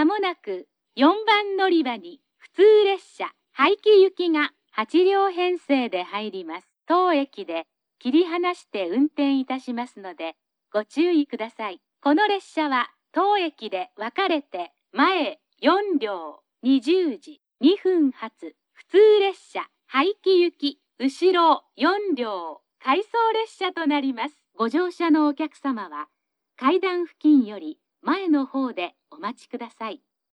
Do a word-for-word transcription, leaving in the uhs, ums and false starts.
まもなくよんばん乗り場に普通列車廃棄行きがはち両編成で入ります。当駅で切り離して運転いたしますのでご注意ください。この列車は当駅で分かれて前よん両、にじゅうじにふん発、普通列車廃棄行き、後ろよん両、回送列車となります。ご乗車のお客様は階段付近より前の方でお待ちください。